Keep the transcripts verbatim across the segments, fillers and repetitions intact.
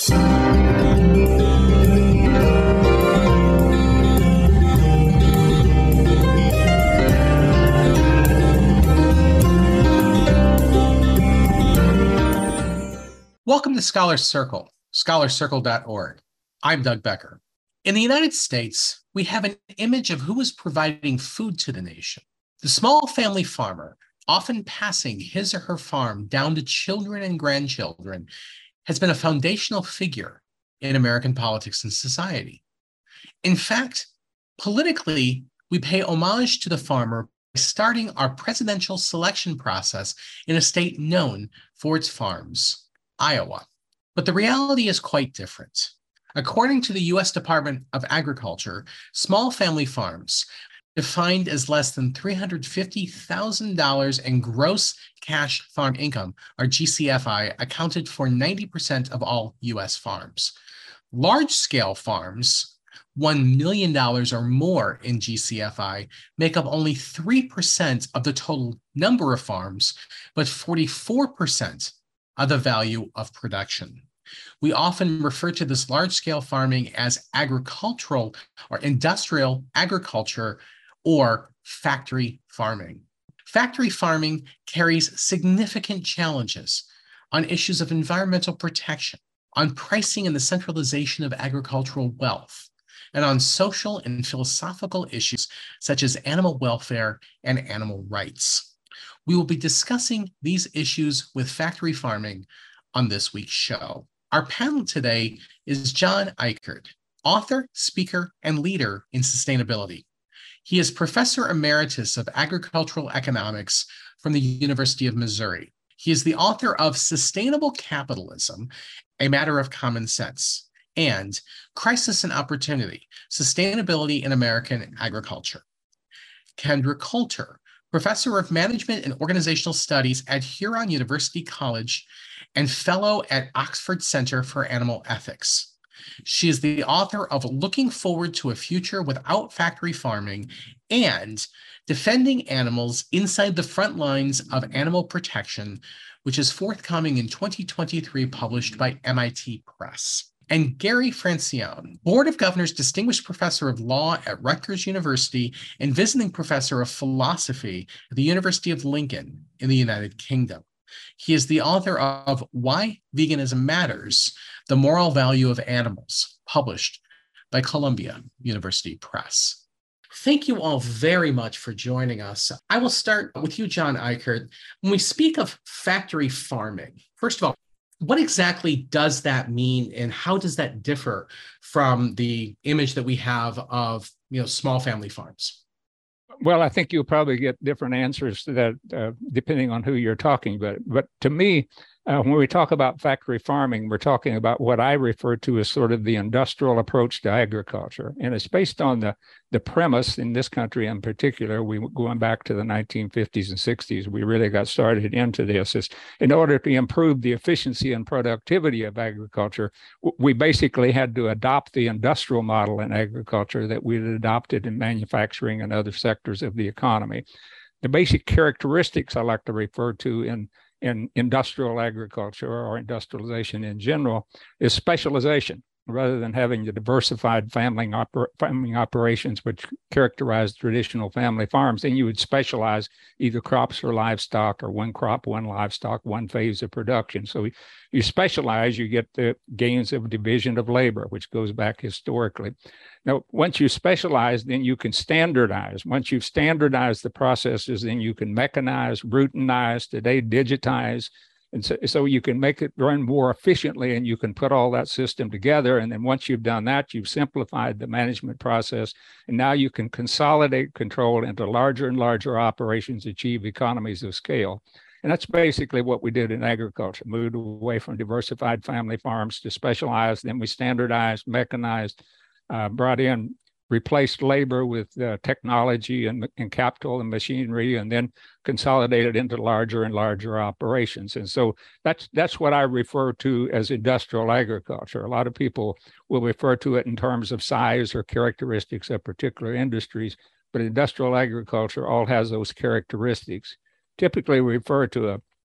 Welcome to Scholar Circle, scholar circle dot org. I'm Doug Becker. In the United States, we have an image of who is providing food to the nation. The small family farmer, often passing his or her farm down to children and grandchildren, has been a foundational figure in American politics and society. In fact, politically, we pay homage to the farmer by starting our presidential selection process in a state known for its farms, Iowa. But the reality is quite different. According to the U S Department of Agriculture, small family farms, defined as less than three hundred fifty thousand dollars in gross cash farm income, or G C F I, accounted for ninety percent of all U S farms. Large-scale farms, one million dollars or more in G C F I, make up only three percent of the total number of farms, but forty-four percent of the value of production. We often refer to this large-scale farming as agricultural or industrial agriculture or factory farming. Factory farming carries significant challenges on issues of environmental protection, on pricing and the centralization of agricultural wealth, and on social and philosophical issues such as animal welfare and animal rights. We will be discussing these issues with factory farming on this week's show. Our panel today is John Ikerd, author, speaker, and leader in sustainability. He is Professor Emeritus of Agricultural Economics from the University of Missouri. He is the author of Sustainable Capitalism, A Matter of Common Sense, and Crisis and Opportunity, Sustainability in American Agriculture. Kendra Coulter, Professor of Management and Organizational Studies at Huron University College and Fellow at Oxford Center for Animal Ethics. She is the author of Looking Forward to a Future Without Factory Farming and Defending Animals Inside the Front Lines of Animal Protection, which is forthcoming in twenty twenty-three, published by M I T Press. And Gary Francione, Board of Governors Distinguished Professor of Law at Rutgers University and Visiting Professor of Philosophy at the University of Lincoln in the United Kingdom. He is the author of Why Veganism Matters, The Moral Value of Animals, published by Columbia University Press. Thank you all very much for joining us. I will start with you, John Ikerd. When we speak of factory farming, first of all, what exactly does that mean, and how does that differ from the image that we have of, you know, small family farms? Well, I think you'll probably get different answers to that uh, depending on who you're talking about. But to me, uh, when we talk about factory farming, we're talking about what I refer to as sort of the industrial approach to agriculture. And it's based on the, the premise in this country in particular, we going back to the nineteen fifties and sixties, we really got started into this. Is in order to improve the efficiency and productivity of agriculture, we basically had to adopt the industrial model in agriculture that we had adopted in manufacturing and other sectors of the economy. The basic characteristics I like to refer to in in industrial agriculture or industrialization in general is specialization. Rather than having the diversified family, oper- farming operations which characterize traditional family farms, then you would specialize either crops or livestock, or one crop, one livestock, one phase of production. So you specialize, you get the gains of division of labor, which goes back historically. Now, once you specialize, then you can standardize. Once you've standardized the processes, then you can mechanize, routinize, today digitize. And so, so you can make it run more efficiently, and you can put all that system together. And then once you've done that, you've simplified the management process. And now you can consolidate control into larger and larger operations, achieve economies of scale. And that's basically what we did in agriculture, moved away from diversified family farms to specialized. Then we standardized, mechanized, uh, brought in replaced labor with uh, technology and, and capital and machinery, and then consolidated into larger and larger operations. And so that's that's what I refer to as industrial agriculture. A lot of people will refer to it in terms of size or characteristics of particular industries, but industrial agriculture all has those characteristics. Typically we refer to a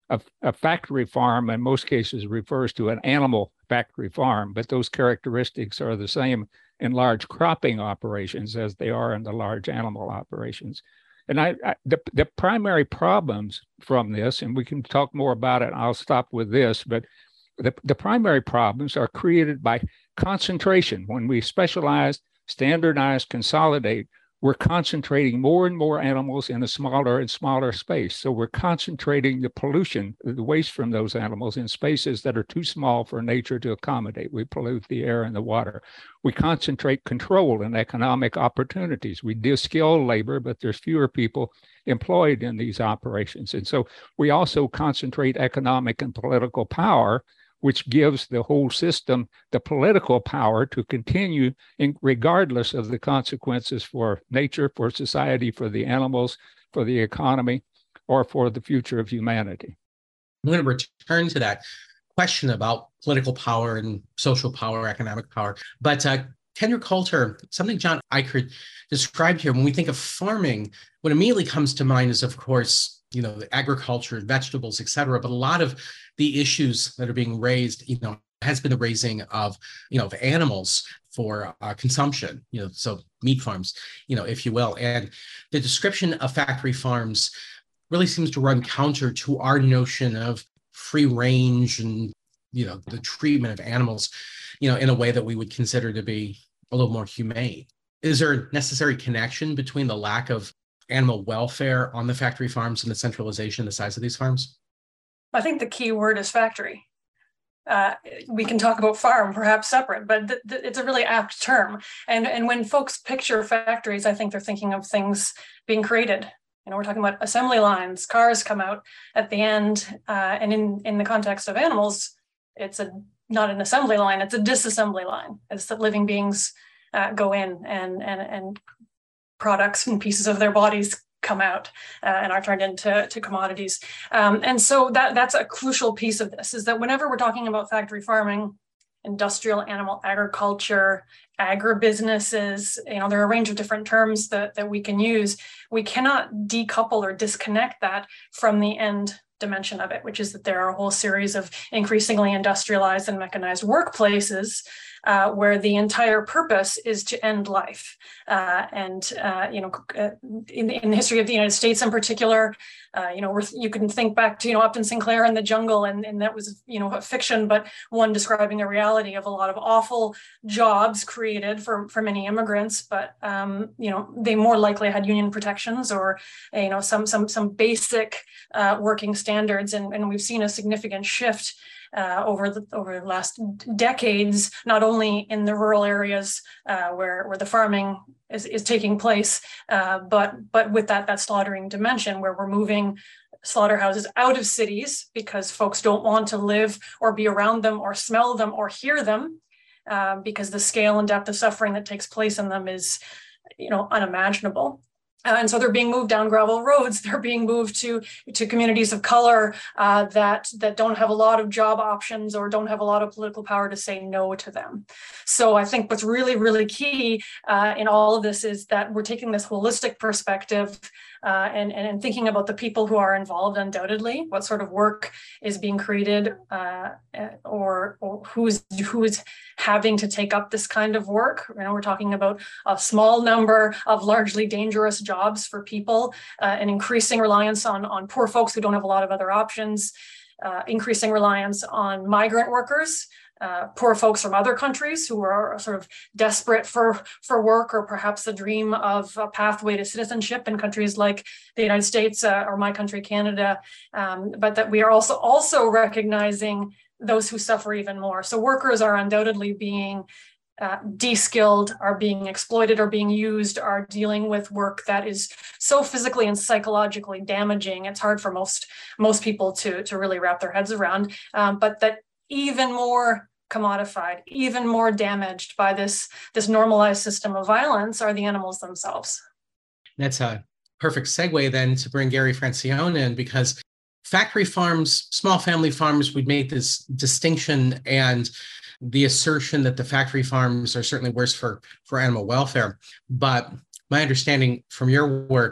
a, a factory farm in most cases refers to an animal factory farm, but those characteristics are the same in large cropping operations as they are in the large animal operations. And I, I the, the primary problems from this, and we can talk more about it, I'll stop with this, but the, the primary problems are created by concentration. When we specialize, standardize, consolidate, we're concentrating more and more animals in a smaller and smaller space. So we're concentrating the pollution, the waste from those animals in spaces that are too small for nature to accommodate. We pollute the air and the water. We concentrate control and economic opportunities. We de-skill labor, but there's fewer people employed in these operations. And so we also concentrate economic and political power, which gives the whole system the political power to continue in, regardless of the consequences for nature, for society, for the animals, for the economy, or for the future of humanity. I'm going to return to that question about political power and social power, economic power. But uh, Kendra Coulter, something John Eichert described here, when we think of farming, what immediately comes to mind is, of course, you know, the agriculture, vegetables, et cetera. But a lot of the issues that are being raised, you know, has been the raising of, you know, of animals for uh, consumption, you know, so meat farms, you know, if you will. And the description of factory farms really seems to run counter to our notion of free range and, you know, the treatment of animals, you know, in a way that we would consider to be a little more humane. Is there a necessary connection between the lack of animal welfare on the factory farms and the centralization, the size of these farms? I think the key word is factory. Uh, we can talk about farm perhaps separate, but th- th- it's a really apt term. And, and when folks picture factories, I think they're thinking of things being created. You know, we're talking about assembly lines, cars come out at the end. Uh, and in, in the context of animals, it's a not an assembly line, it's a disassembly line. It's that living beings uh, go in and, and, and products and pieces of their bodies come out uh, and are turned into to commodities. Um, and so that that's a crucial piece of this, is that whenever we're talking about factory farming, industrial animal agriculture, agribusinesses, you know, there are a range of different terms that, that we can use. We cannot decouple or disconnect that from the end dimension of it, which is that there are a whole series of increasingly industrialized and mechanized workplaces uh, where the entire purpose is to end life. Uh, and, uh, you know, in, in the history of the United States in particular, uh, you know, we're, you can think back to, you know, Upton Sinclair and the Jungle, and, and that was, you know, a fiction, but one describing a reality of a lot of awful jobs created for, for many immigrants, but, um, you know, they more likely had union protections or, you know, some, some, some basic uh, working standards. And, and we've seen a significant shift Uh, over the over the last decades, not only in the rural areas uh, where where the farming is, is taking place, uh, but but with that that slaughtering dimension, where we're moving slaughterhouses out of cities because folks don't want to live or be around them or smell them or hear them, uh, because the scale and depth of suffering that takes place in them is, you know, unimaginable. Uh, and so they're being moved down gravel roads. They're being moved to, to communities of color uh, that, that don't have a lot of job options or don't have a lot of political power to say no to them. So I think what's really, really key uh, in all of this is that we're taking this holistic perspective uh, and, and thinking about the people who are involved, undoubtedly, what sort of work is being created uh, or, or who's, who is having to take up this kind of work. You know, we're talking about a small number of largely dangerous jobs for people, uh, an increasing reliance on, on poor folks who don't have a lot of other options, uh, increasing reliance on migrant workers, uh, poor folks from other countries who are sort of desperate for, for work, or perhaps the dream of a pathway to citizenship in countries like the United States uh, or my country, Canada, um, but that we are also, also recognizing those who suffer even more. So workers are undoubtedly being Uh, de-skilled, are being exploited, are being used, are dealing with work that is so physically and psychologically damaging. It's hard for most most people to, to really wrap their heads around, um, but that even more commodified, even more damaged by this, this normalized system of violence are the animals themselves. That's a perfect segue then to bring Gary Francione in, because factory farms, small family farms, we'd make this distinction and the assertion that the factory farms are certainly worse for, for animal welfare. But my understanding from your work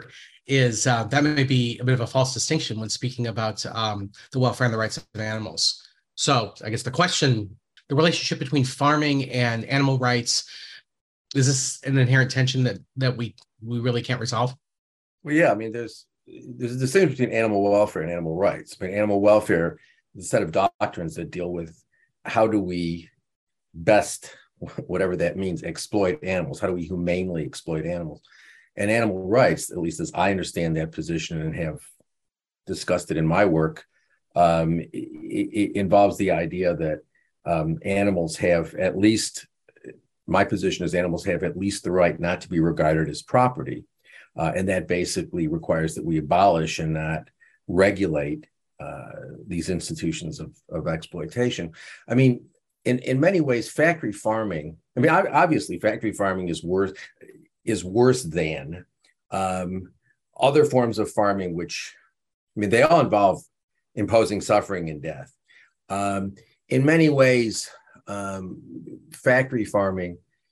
is uh, that may be a bit of a false distinction when speaking about um, the welfare and the rights of animals. So I guess the question, the relationship between farming and animal rights, is this an inherent tension that that we we really can't resolve? Well, yeah, I mean, there's there's a distinction between animal welfare and animal rights. I mean, animal welfare is a set of doctrines that deal with how do we best, whatever that means, exploit animals. How do we humanely exploit animals? And animal rights, at least as I understand that position and have discussed it in my work, um, it, it involves the idea that um, animals have at least, my position is animals have at least the right not to be regarded as property. Uh, and that basically requires that we abolish and not regulate uh, these institutions of, of exploitation. I mean, in, in many ways, factory farming, I mean, obviously factory farming is worse, is worse than um, other forms of farming, which, I mean, they all involve imposing suffering and death. Um, in many ways, um, factory farming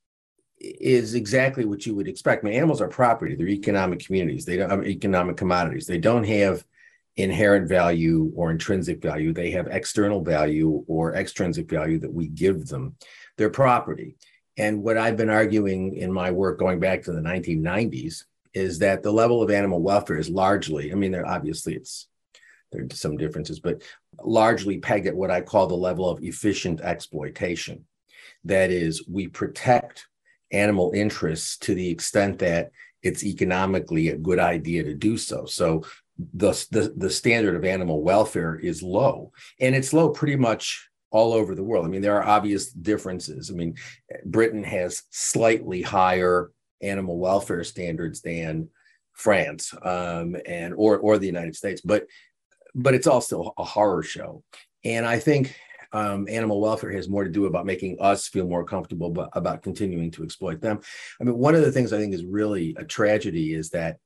is exactly what you would expect. I mean, animals are property. They're economic communities. They don't have economic commodities. They don't have inherent value or intrinsic value. They have external value or extrinsic value that we give them. They're property. And what I've been arguing in my work going back to the nineteen nineties is that the level of animal welfare is largely, I mean, there obviously it's, there are some differences, but largely pegged at what I call the level of efficient exploitation. That is, we protect animal interests to the extent that it's economically a good idea to do so. So the, the, the standard of animal welfare is low, and it's low pretty much all over the world. I mean, there are obvious differences. I mean, Britain has slightly higher animal welfare standards than France um, and or or the United States, but but it's all still a horror show. And I think um, animal welfare has more to do about making us feel more comfortable about, about continuing to exploit them. I mean, one of the things I think is really a tragedy is that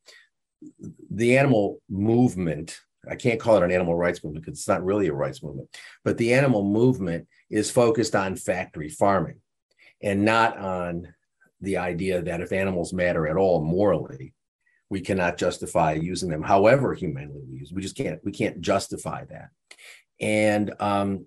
the animal movement, I can't call it an animal rights movement because it's not really a rights movement, but the animal movement is focused on factory farming and not on the idea that if animals matter at all morally, we cannot justify using them however humanely we use. We just can't, we can't justify that. And, um,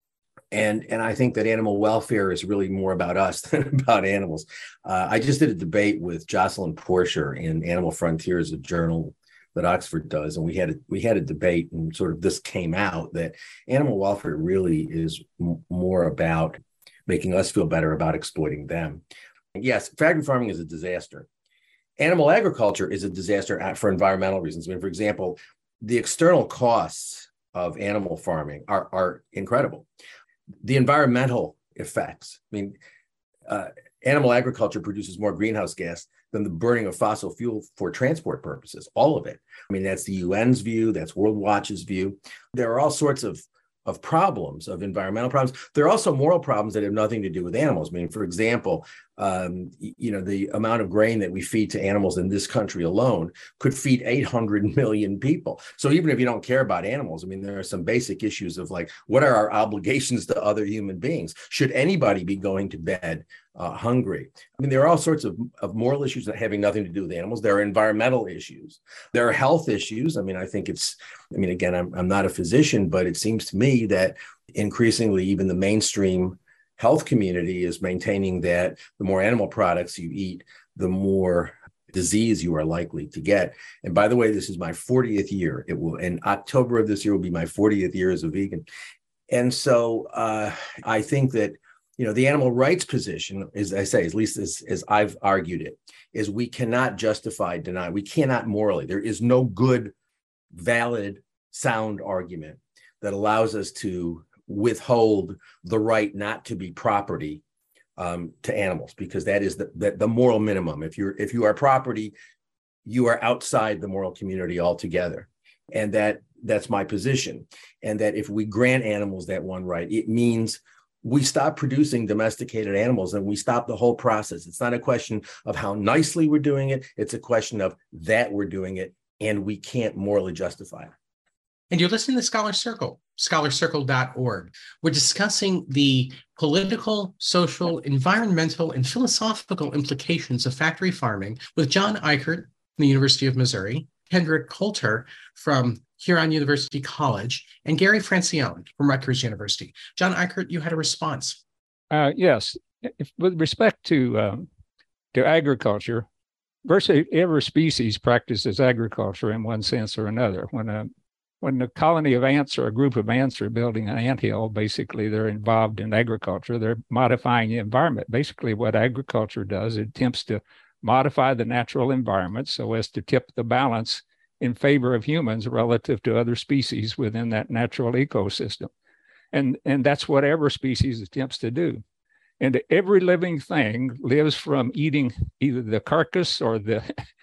and, and I think that animal welfare is really more about us than about animals. Uh, I just did a debate with Jocelyn Porcher in Animal Frontiers, a journal that Oxford does, and we had a, we had a debate, and sort of this came out that animal welfare really is m- more about making us feel better about exploiting them. And yes, factory farming is a disaster. Animal agriculture is a disaster for environmental reasons. I mean, for example, the external costs of animal farming are, are incredible. The environmental effects, I mean, uh, animal agriculture produces more greenhouse gas than the burning of fossil fuel for transport purposes, all of it. I mean, that's the U N's view, that's World Watch's view. There are all sorts of, of problems, of environmental problems. There are also moral problems that have nothing to do with animals. I mean, for example, um, you know, the amount of grain that we feed to animals in this country alone could feed eight hundred million people. So even if you don't care about animals, I mean, there are some basic issues of like, what are our obligations to other human beings? Should anybody be going to bed uh, hungry? I mean, there are all sorts of, of moral issues that having nothing to do with animals. There are environmental issues. There are health issues. I mean, I think it's, I mean, again, I'm, I'm not a physician, but it seems to me that increasingly even the mainstream health community is maintaining that the more animal products you eat, the more disease you are likely to get. And by the way, this is my fortieth year. It will, in October of this year will be my fortieth year as a vegan. And so uh, I think that, you know, the animal rights position, as I say, at least as, as I've argued it, is we cannot justify, deny, we cannot morally, there is no good, valid, sound argument that allows us to withhold the right not to be property um, to animals, because that is the, the, the moral minimum. If you're if you are property, you are outside the moral community altogether. And that that's my position. And that if we grant animals that one right, it means we stop producing domesticated animals and we stop the whole process. It's not a question of how nicely we're doing it. It's a question of that we're doing it and we can't morally justify it. And you're listening to Scholar Circle, scholar circle dot org. We're discussing the political, social, environmental, and philosophical implications of factory farming with John Eichert from the University of Missouri, Kendrick Coulter from Huron University College, and Gary Francione from Rutgers University. John Eichert, you had a response. Uh, yes. If, with respect to, um, to agriculture, virtually every species practices agriculture in one sense or another. When a when a colony of ants or a group of ants are building an anthill, basically they're involved in agriculture. They're modifying the environment. Basically, what agriculture does, it attempts to modify the natural environment so as to tip the balance in favor of humans relative to other species within that natural ecosystem. And, and that's what every species attempts to do. And every living thing lives from eating either the carcass or the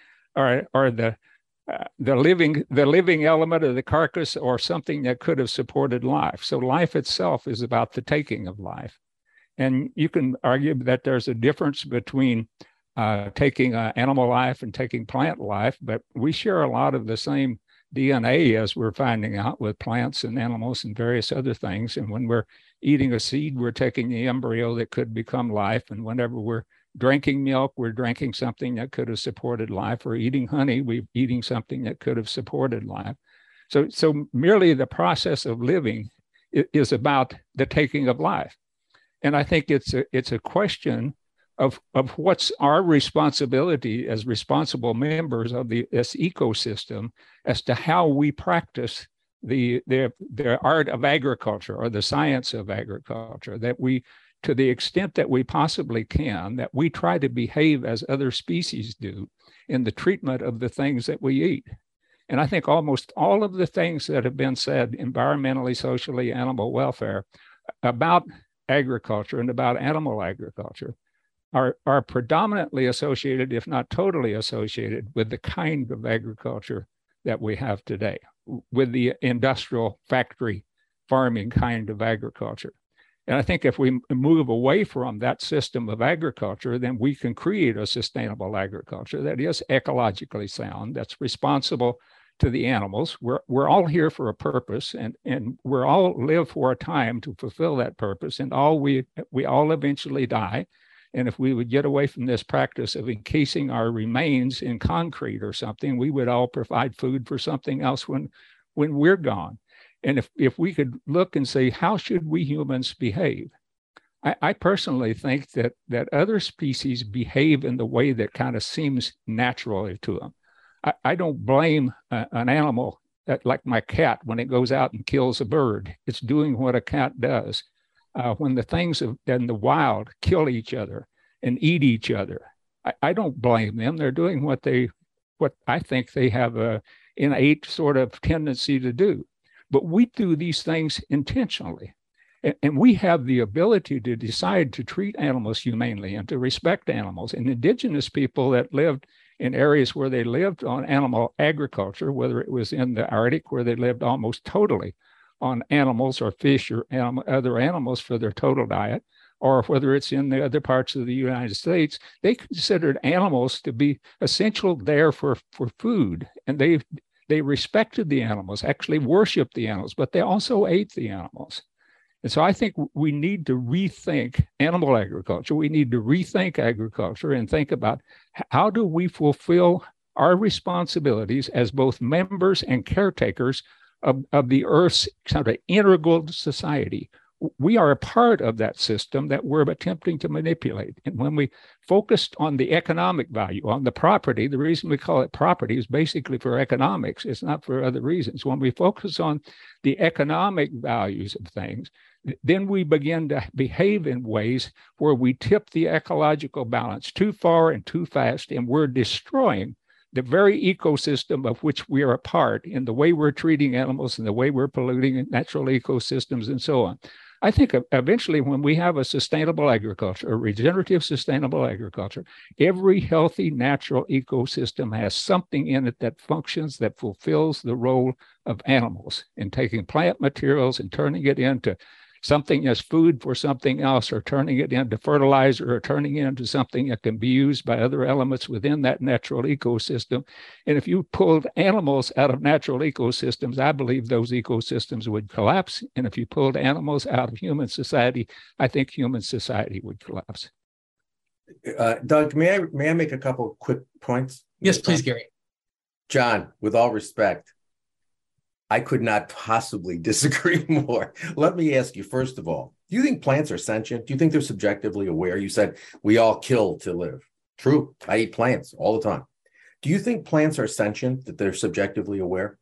or, or the uh, the living the living element of the carcass or something that could have supported life. So life itself is about the taking of life. And you can argue that there's a difference between uh, taking uh, animal life and taking plant life, but we share a lot of the same D N A, as we're finding out, with plants and animals and various other things. And when we're eating a seed, we're taking the embryo that could become life. And whenever we're drinking milk, we're drinking something that could have supported life. Or eating honey, we're eating something that could have supported life. So, so merely the process of living is about the taking of life. And I think it's a, it's a question of, of what's our responsibility as responsible members of the, this ecosystem as to how we practice the, the, the art of agriculture or the science of agriculture, that we, to the extent that we possibly can, that we try to behave as other species do in the treatment of the things that we eat. And I think almost all of the things that have been said environmentally, socially, animal welfare about agriculture and about animal agriculture are, are predominantly associated, if not totally associated, with the kind of agriculture that we have today, with the industrial factory farming kind of agriculture. And I think if we move away from that system of agriculture, then we can create a sustainable agriculture that is ecologically sound, that's responsible to the animals. We're, we're all here for a purpose, and, and we're all live for a time to fulfill that purpose, and all we, we all eventually die. And if we would get away from this practice of encasing our remains in concrete or something, we would all provide food for something else when, when we're gone. And if, if we could look and say, how should we humans behave? I, I personally think that, that other species behave in the way that kind of seems natural to them. I, I don't blame uh, an animal that, like my cat, when it goes out and kills a bird. It's doing what a cat does. Uh, when the things of, in the wild kill each other and eat each other, I, I don't blame them. They're doing what they, what I think they have a innate sort of tendency to do. But we do these things intentionally. And, and we have the ability to decide to treat animals humanely and to respect animals. And indigenous people that lived in areas where they lived on animal agriculture, whether it was in the Arctic, where they lived almost totally on animals or fish or animal, other animals for their total diet, or whether it's in the other parts of the United States, they considered animals to be essential there for, for food. And they, they respected the animals, actually worshiped the animals, but they also ate the animals. And so I think we need to rethink animal agriculture. We need to rethink agriculture and think about how do we fulfill our responsibilities as both members and caretakers Of, of the Earth's kind of integral society. We are a part of that system that we're attempting to manipulate. And when we focused on the economic value, on the property, the reason we call it property is basically for economics. It's not for other reasons. When we focus on the economic values of things, then we begin to behave in ways where we tip the ecological balance too far and too fast, and we're destroying the very ecosystem of which we are a part in the way we're treating animals and the way we're polluting natural ecosystems and so on. I think eventually when we have a sustainable agriculture, a regenerative sustainable agriculture, every healthy natural ecosystem has something in it that functions, that fulfills the role of animals, in taking plant materials and turning it into something as food for something else, or turning it into fertilizer, or turning it into something that can be used by other elements within that natural ecosystem. And if you pulled animals out of natural ecosystems, I believe those ecosystems would collapse. And if you pulled animals out of human society, I think human society would collapse. Uh, Doug, may I, may I make a couple quick points? Yes, please, Gary. John, with all respect, I could not possibly disagree more. Let me ask you, first of all, do you think plants are sentient? Do you think they're subjectively aware? You said we all kill to live. True. I eat plants all the time. Do you think plants are sentient, that they're subjectively aware?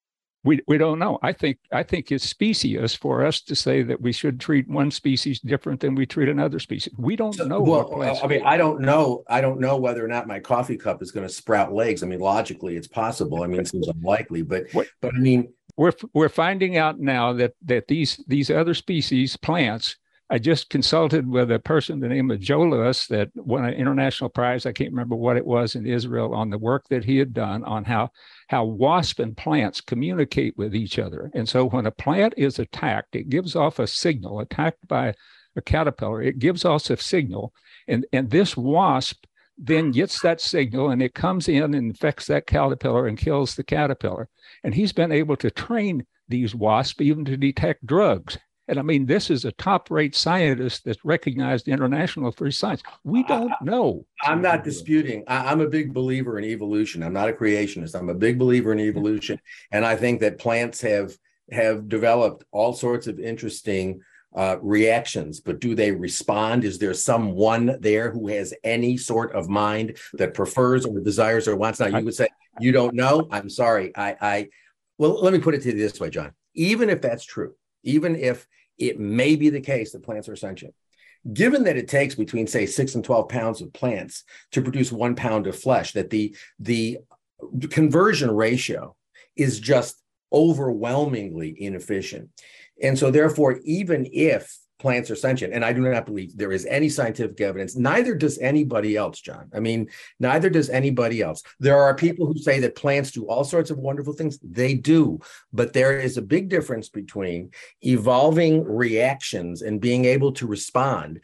We we don't know. I think I think it's specious for us to say that we should treat one species different than we treat another species. We don't So, know well, what plants. I mean, I don't know. I don't know whether or not my coffee cup is going to sprout legs. I mean, logically, it's possible. I mean, it seems unlikely, but What? but I mean, We're we're finding out now that that these these other species, plants. I just consulted with a person, the name of Joe Lewis, that won an international prize. I can't remember what it was in Israel, on the work that he had done on how how wasp and plants communicate with each other. And so when a plant is attacked, it gives off a signal. Attacked by a caterpillar, it gives off a signal, and and this wasp then gets that signal, and it comes in and infects that caterpillar and kills the caterpillar. And he's been able to train these wasps even to detect drugs. And I mean, this is a top-rate scientist that's recognized international for his science. We don't know. I'm not disputing. I, I'm a big believer in evolution. I'm not a creationist. I'm a big believer in evolution. And I think that plants have have developed all sorts of interesting uh, reactions, but do they respond? Is there someone there who has any sort of mind that prefers or desires or wants? Now, you would say, you don't know. I'm sorry. I, I, well, let me put it to you this way, John. Even if that's true, even if it may be the case that plants are sentient, given that it takes between, say, six and twelve pounds of plants to produce one pound of flesh, that the, the conversion ratio is just overwhelmingly inefficient. And so therefore, even if plants are sentient, and I do not believe there is any scientific evidence, neither does anybody else, John. I mean, neither does anybody else. There are people who say that plants do all sorts of wonderful things. They do, but there is a big difference between evolving reactions and being able to respond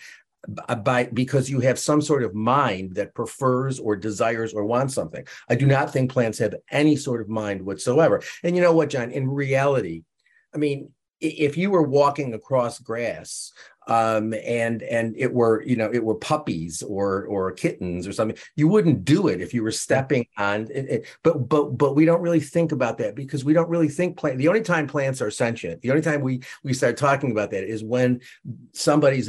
by because you have some sort of mind that prefers or desires or wants something. I do not think plants have any sort of mind whatsoever. And you know what, John? In reality, I mean, if you were walking across grass um, and and it were, you know, it were puppies or or kittens or something, you wouldn't do it if you were stepping on it. it but but but we don't really think about that because we don't really think plant. The only time plants are sentient, the only time we we start talking about that is when somebody's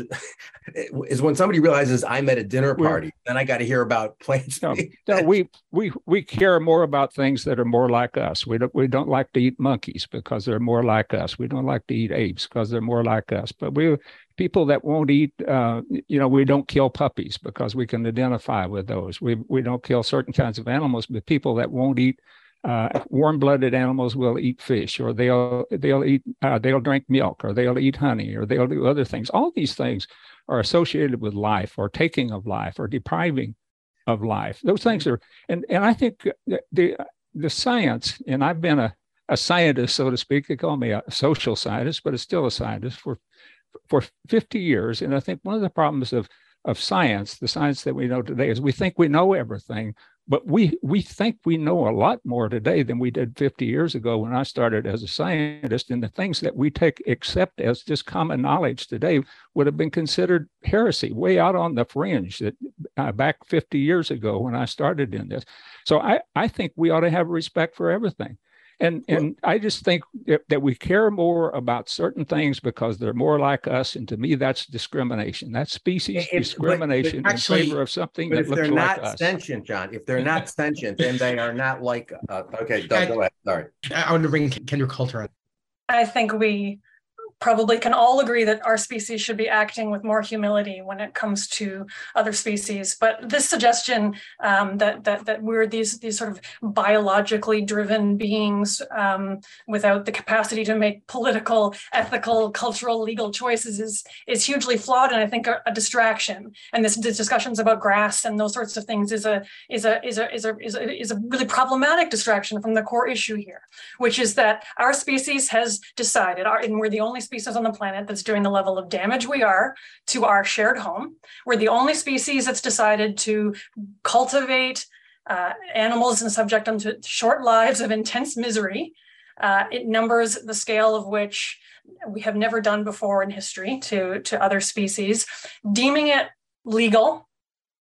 is when somebody realizes I'm at a dinner party. We're, then I got to hear about plants. No, no, we we we care more about things that are more like us. We don't we don't like to eat monkeys because they're more like us. We don't like to eat apes because they're more like us. But we people that won't eat, uh, you know, we don't kill puppies because we can identify with those. We we don't kill certain kinds of animals, but people that won't eat uh, warm-blooded animals will eat fish, or they'll they'll eat uh, they'll drink milk, or they'll eat honey, or they'll do other things. All these things are associated with life, or taking of life, or depriving of life. Those things are, and and I think the the science, and I've been a a scientist, so to speak. They call me a social scientist, but it's still a scientist for. for fifty years. And I think one of the problems of, of science, the science that we know today, is we think we know everything, but we, we think we know a lot more today than we did fifty years ago when I started as a scientist. And the things that we take accept as just common knowledge today would have been considered heresy, way out on the fringe that uh, back fifty years ago when I started in this. So I, I think we ought to have respect for everything. And and I just think that we care more about certain things because they're more like us. And to me, that's discrimination. That's species if, discrimination but, but actually, in favor of something that if looks they're like not us. Sentient, John, if they're not sentient, then they are not like, uh, okay, Doug, go ahead. Sorry. I want to bring Kendra Coulter on. I think we probably can all agree that our species should be acting with more humility when it comes to other species. But this suggestion um, that that that we're these these sort of biologically driven beings um, without the capacity to make political, ethical, cultural, legal choices is is hugely flawed, and I think a, a distraction. And this, this discussions about grass and those sorts of things is a is a is a is a is a is a really problematic distraction from the core issue here, which is that our species has decided, our, and we're the only species on the planet that's doing the level of damage we are to our shared home. We're the only species that's decided to cultivate uh, animals and subject them to short lives of intense misery. Uh, it numbers the scale of which we have never done before in history to, to other species, deeming it legal,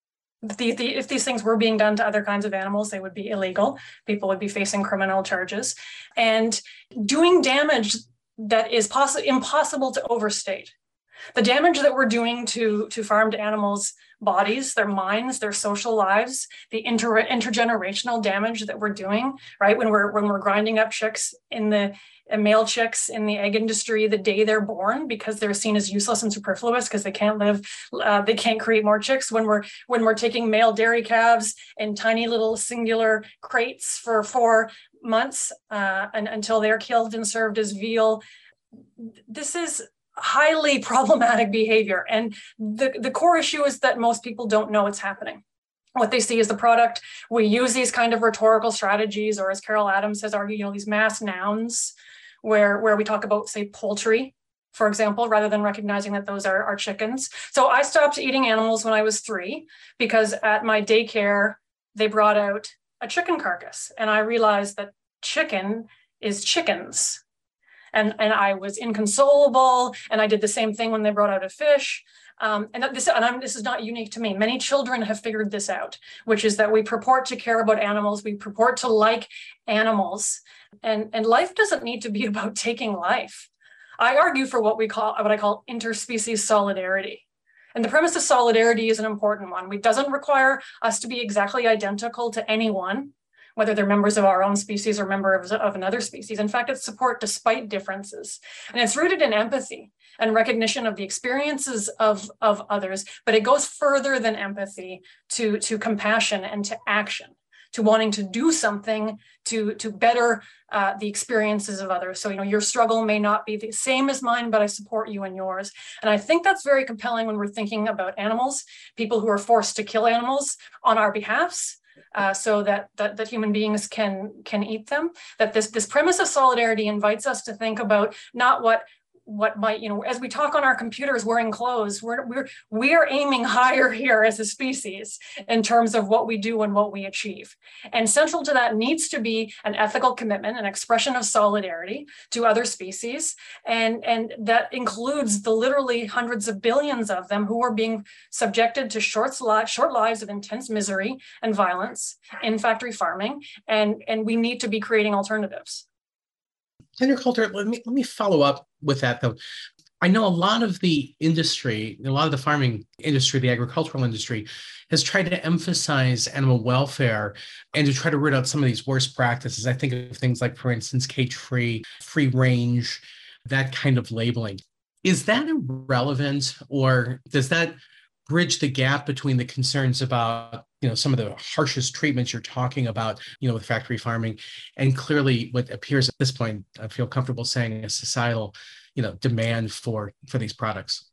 the, the, if these things were being done to other kinds of animals, they would be illegal. People would be facing criminal charges and doing damage that is poss- impossible to overstate. The damage that we're doing to, to farmed animals' bodies, their minds, their social lives, the inter- intergenerational damage that we're doing, right? When we're when we're grinding up chicks in the uh, male chicks in the egg industry the day they're born because they're seen as useless and superfluous because they can't live, uh, they can't create more chicks. When we're when we're taking male dairy calves in tiny little singular crates for four months uh, and until they're killed and served as veal. This is highly problematic behavior. And the, the core issue is that most people don't know it's happening. What they see is the product. We use these kind of rhetorical strategies, or as Carol Adams has argued, you know, these mass nouns where, where we talk about, say, poultry, for example, rather than recognizing that those are, are chickens. So I stopped eating animals when I was three because at my daycare, they brought out a chicken carcass. And I realized that chicken is chickens. And, and I was inconsolable, and I did the same thing when they brought out a fish. Um, and this, and I'm, this is not unique to me. Many children have figured this out, which is that we purport to care about animals, we purport to like animals, and, and life doesn't need to be about taking life. I argue for what we call, what I call interspecies solidarity. And the premise of solidarity is an important one. It doesn't require us to be exactly identical to anyone, whether they're members of our own species or members of another species. In fact, it's support despite differences. And it's rooted in empathy and recognition of the experiences of, of others, but it goes further than empathy to, to compassion and to action, to wanting to do something to, to better uh, the experiences of others. So, you know, your struggle may not be the same as mine, but I support you in yours. And I think that's very compelling when we're thinking about animals, people who are forced to kill animals on our behalfs, Uh, so that, that that human beings can can eat them. That this this premise of solidarity invites us to think about not what what might, you know, as we talk on our computers wearing clothes, we're we're we're aiming higher here as a species in terms of what we do and what we achieve. And central to that needs to be an ethical commitment, an expression of solidarity to other species, and and that includes the literally hundreds of billions of them who are being subjected to short li- short lives of intense misery and violence in factory farming, and and we need to be creating alternatives. Senator Coulter, let me let me follow up with that though. I know a lot of the industry, a lot of the farming industry, the agricultural industry, has tried to emphasize animal welfare and to try to root out some of these worst practices. I think of things like, for instance, cage-free, free range, that kind of labeling. Is that irrelevant, or does that bridge the gap between the concerns about, you know, some of the harshest treatments you're talking about, you know, with factory farming, and clearly what appears at this point, I feel comfortable saying, a societal, you know, demand for for these products?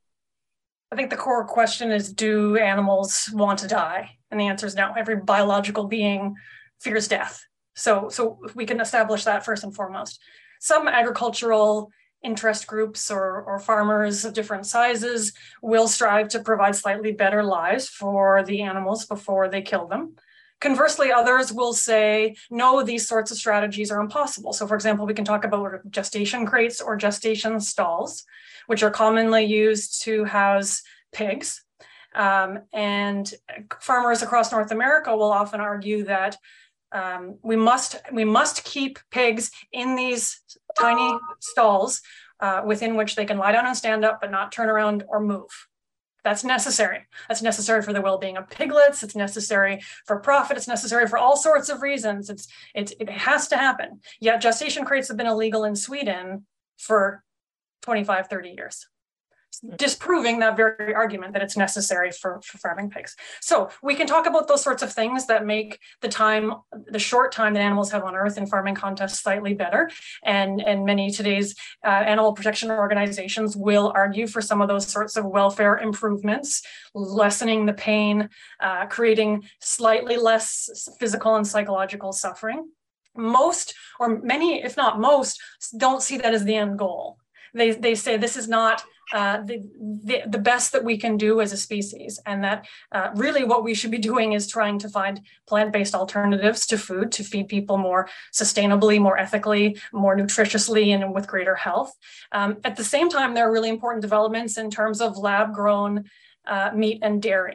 I think the core question is, do animals want to die? And the answer is no. Every biological being fears death. So, so we can establish that first and foremost. Some agricultural interest groups or, or farmers of different sizes will strive to provide slightly better lives for the animals before they kill them. Conversely, others will say, no, these sorts of strategies are impossible. So for example, we can talk about gestation crates or gestation stalls, which are commonly used to house pigs. Um, and farmers across North America will often argue that Um, we must we must keep pigs in these tiny stalls uh, within which they can lie down and stand up, but not turn around or move. That's necessary. That's necessary for the well-being of piglets. It's necessary for profit. It's necessary for all sorts of reasons. It's, it's it has to happen. Yet gestation crates have been illegal in Sweden for twenty-five, thirty years, disproving that very argument that it's necessary for, for farming pigs. So we can talk about those sorts of things that make the time, the short time that animals have on Earth in farming contexts slightly better. And, and many today's uh, animal protection organizations will argue for some of those sorts of welfare improvements, lessening the pain, uh, creating slightly less physical and psychological suffering. Most, or many, if not most, don't see that as the end goal. They, they say this is not Uh, the, the the best that we can do as a species, and that uh, really what we should be doing is trying to find plant-based alternatives to food to feed people more sustainably, more ethically, more nutritiously, and with greater health. Um, at the same time, there are really important developments in terms of lab-grown uh, meat and dairy.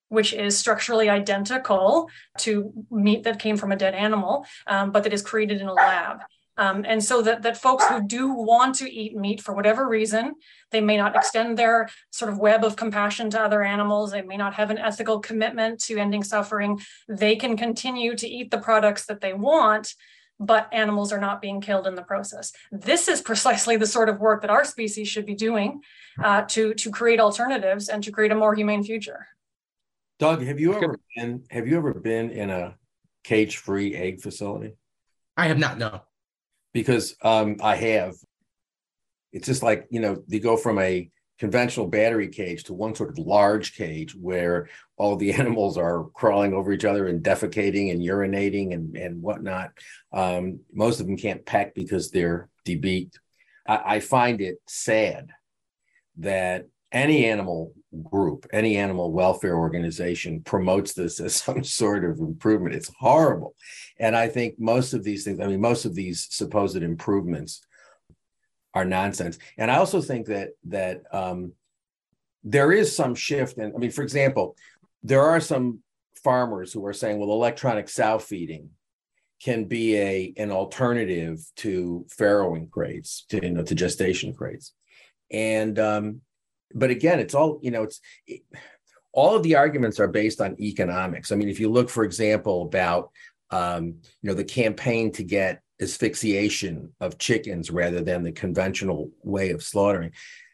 which is structurally identical to meat that came from a dead animal, um, but that is created in a lab. Um, and so that, that folks who do want to eat meat for whatever reason, they may not extend their sort of web of compassion to other animals, they may not have an ethical commitment to ending suffering, they can continue to eat the products that they want, but animals are not being killed in the process. This is precisely the sort of work that our species should be doing uh, to, to create alternatives and to create a more humane future. Doug, have you ever been, have you ever been in a cage-free egg facility? I have not, no. Because um, I have. It's just like, you know, they go from a conventional battery cage to one sort of large cage where all the animals are crawling over each other and defecating and urinating and, and whatnot. Um, most of them can't peck because they're debeaked. I, I find it sad that any animal group, any animal welfare organization promotes this as some sort of improvement. It's horrible. And I think most of these things, I mean, most of these supposed improvements are nonsense. And I also think that that um, there is some shift. And I mean, for example, there are some farmers who are saying, well, electronic sow feeding can be a an alternative to farrowing crates, to, you know, to gestation crates. And um, but again, it's all, you know, it's it, all of the arguments are based on economics. I mean, if you look, for example, about, um, you know, the campaign to get asphyxiation of chickens rather than the conventional way of slaughtering,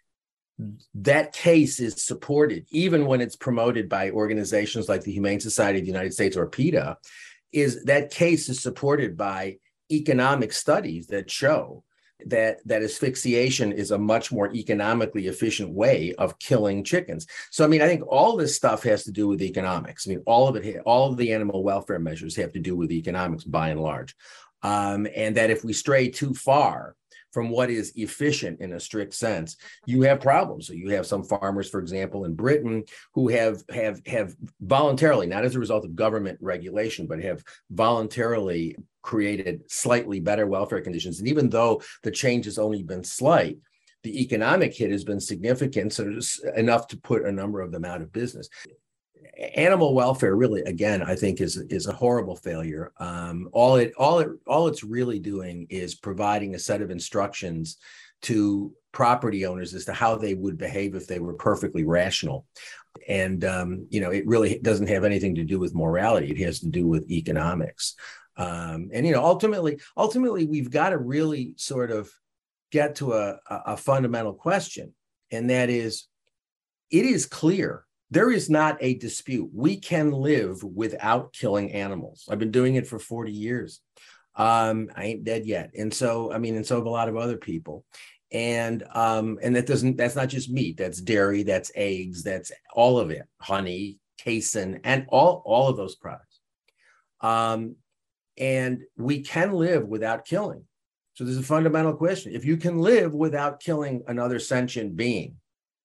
that case is supported, even when it's promoted by organizations like the Humane Society of the United States or PETA, is that case is supported by economic studies that show that that asphyxiation is a much more economically efficient way of killing chickens. So, I mean, I think all this stuff has to do with economics. I mean, all of it, all of the animal welfare measures have to do with economics by and large. Um, and that if we stray too far from what is efficient in a strict sense, you have problems. So you have some farmers, for example, in Britain who have have have voluntarily, not as a result of government regulation, but have voluntarily created slightly better welfare conditions. And even though the change has only been slight, the economic hit has been significant, so it's enough to put a number of them out of business. Animal welfare, really, again, I think is is a horrible failure. Um, all it all it all it's really doing is providing a set of instructions to property owners as to how they would behave if they were perfectly rational. And um, you know, it really doesn't have anything to do with morality. It has to do with economics. Um, and you know, ultimately, ultimately, we've got to really sort of get to a, a fundamental question, and that is, it is clear. There is not a dispute. We can live without killing animals. I've been doing it for forty years. Um, I ain't dead yet. And so, I mean, and so have a lot of other people. And um, and that doesn't, that's not just meat, that's dairy, that's eggs, that's all of it, honey, casein, and all, all of those products. Um, and we can live without killing. So there's a fundamental question. If you can live without killing another sentient being,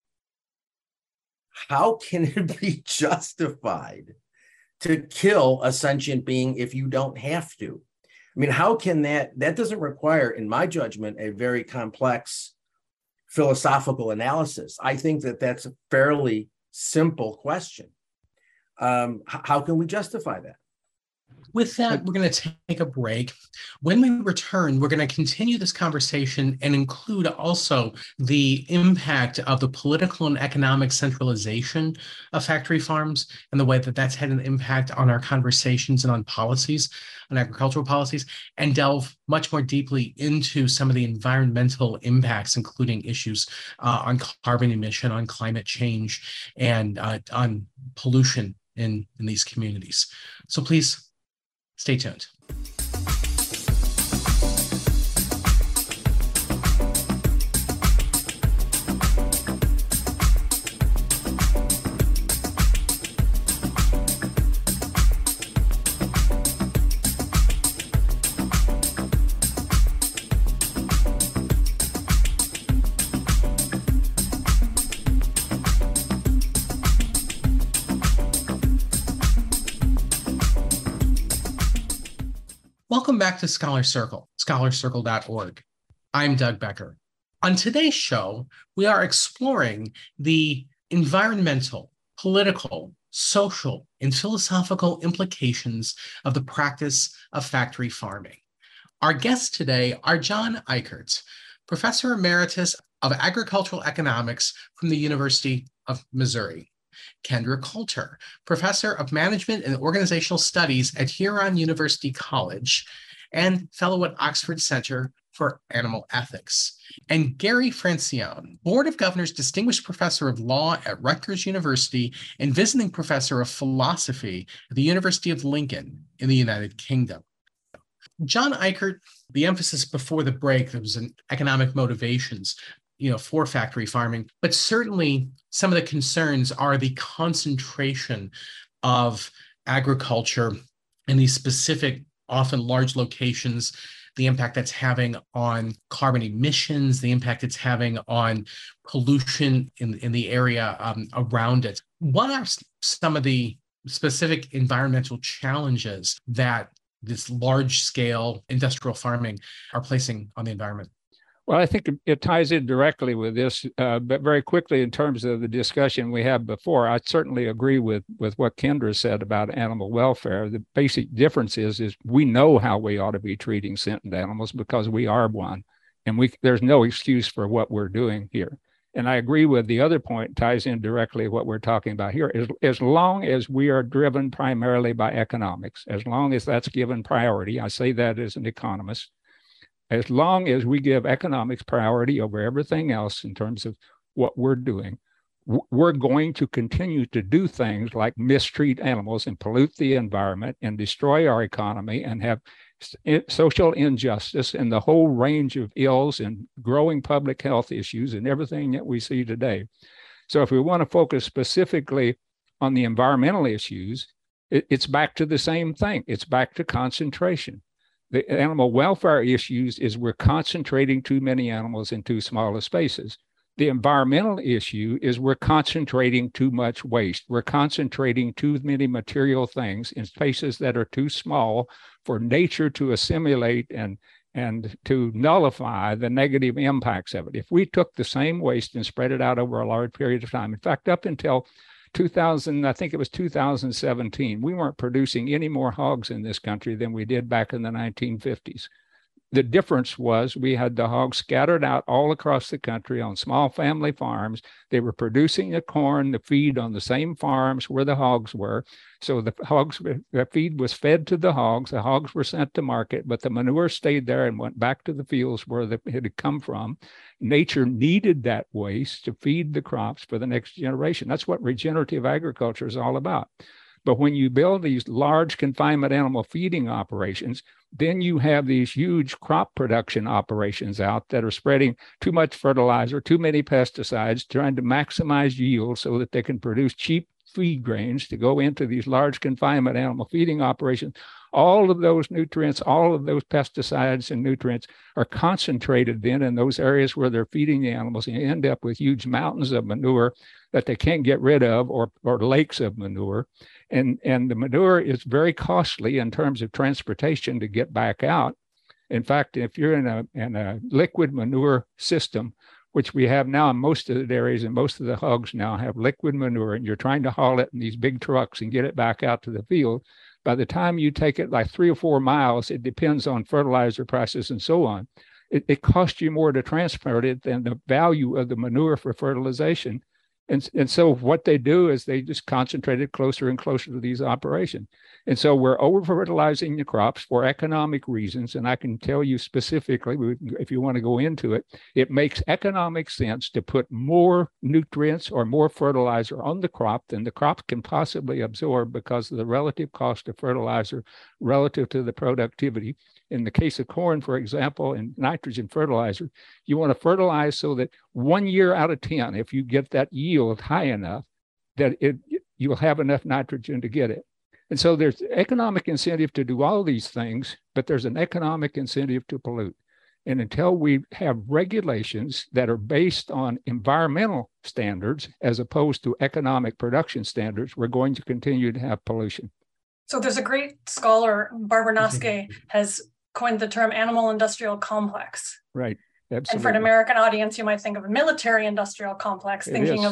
how can it be justified to kill a sentient being if you don't have to? I mean, how can that, that doesn't require, in my judgment, a very complex philosophical analysis. I think that that's a fairly simple question. Um, how can we justify that? With that, we're going to take a break. When we return, we're going to continue this conversation and include also the impact of the political and economic centralization of factory farms and the way that that's had an impact on our conversations and on policies, on agricultural policies, and delve much more deeply into some of the environmental impacts, including issues uh, on carbon emission, on climate change, and uh, on pollution in, in these communities. So please, stay tuned. Welcome back to Scholar Circle, scholar circle dot org. I'm Doug Becker. On today's show, we are exploring the environmental, political, social, and philosophical implications of the practice of factory farming. Our guests today are John Eichert, Professor Emeritus of Agricultural Economics from the University of Missouri, Kendra Coulter, Professor of Management and Organizational Studies at Huron University College, and Fellow at Oxford Center for Animal Ethics, and Gary Francione, Board of Governors Distinguished Professor of Law at Rutgers University and Visiting Professor of Philosophy at the University of Lincoln in the United Kingdom. John Eichert, the emphasis before the break, there was an economic motivations, you know, for factory farming, but certainly some of the concerns are the concentration of agriculture in these specific, often large locations, the impact that's having on carbon emissions, the impact it's having on pollution in, in the area um, around it. What are some of the specific environmental challenges that this large-scale industrial farming are placing on the environment? Well, I think it ties in directly with this, uh, but very quickly in terms of the discussion we had before, I certainly agree with, with what Kendra said about animal welfare. The basic difference is, is we know how we ought to be treating sentient animals because we are one, and we there's no excuse for what we're doing here. And I agree with the other point, ties in directly what we're talking about here. As, as long as we are driven primarily by economics, as long as that's given priority, I say that as an economist, as long as we give economics priority over everything else in terms of what we're doing, we're going to continue to do things like mistreat animals and pollute the environment and destroy our economy and have social injustice and the whole range of ills and growing public health issues and everything that we see today. So if we want to focus specifically on the environmental issues, it's back to the same thing. It's back to concentration. The animal welfare issues is we're concentrating too many animals in too small of spaces. The environmental issue is we're concentrating too much waste. We're concentrating too many material things in spaces that are too small for nature to assimilate and, and to nullify the negative impacts of it. If we took the same waste and spread it out over a large period of time, in fact, up until two thousand, I think it was two thousand seventeen, we weren't producing any more hogs in this country than we did back in the nineteen fifties. The difference was we had the hogs scattered out all across the country on small family farms. They were producing the corn, the feed on the same farms where the hogs were. So the hogs, the feed was fed to the hogs. The hogs were sent to market, but the manure stayed there and went back to the fields where it had come from. Nature needed that waste to feed the crops for the next generation. That's what regenerative agriculture is all about. But when you build these large confinement animal feeding operations, then you have these huge crop production operations out that are spreading too much fertilizer, too many pesticides, trying to maximize yield so that they can produce cheap feed grains to go into these large confinement animal feeding operations. All of those nutrients, all of those pesticides and nutrients are concentrated then in those areas where they're feeding the animals, and you end up with huge mountains of manure that they can't get rid of, or, or lakes of manure. And, and the manure is very costly in terms of transportation to get back out. In fact, if you're in a, in a liquid manure system, which we have now in most of the dairies and most of the hogs now have liquid manure, and you're trying to haul it in these big trucks and get it back out to the field, by the time you take it like three or four miles, it depends on fertilizer prices and so on. It, it costs you more to transport it than the value of the manure for fertilization. And, and so what they do is they just concentrate it closer and closer to these operations. And so we're over-fertilizing the crops for economic reasons. And I can tell you specifically, if you want to go into it, it makes economic sense to put more nutrients or more fertilizer on the crop than the crop can possibly absorb because of the relative cost of fertilizer relative to the productivity. In the case of corn, for example, and nitrogen fertilizer, you want to fertilize so that one year out of ten, if you get that yield high enough, that it you'll have enough nitrogen to get it. And so there's economic incentive to do all these things, but there's an economic incentive to pollute. And until we have regulations that are based on environmental standards as opposed to economic production standards, we're going to continue to have pollution. So there's a great scholar, Barbara Noske, has coined the term animal industrial complex. Right. Absolutely. And for an American audience, you might think of a military industrial complex, It thinking is. of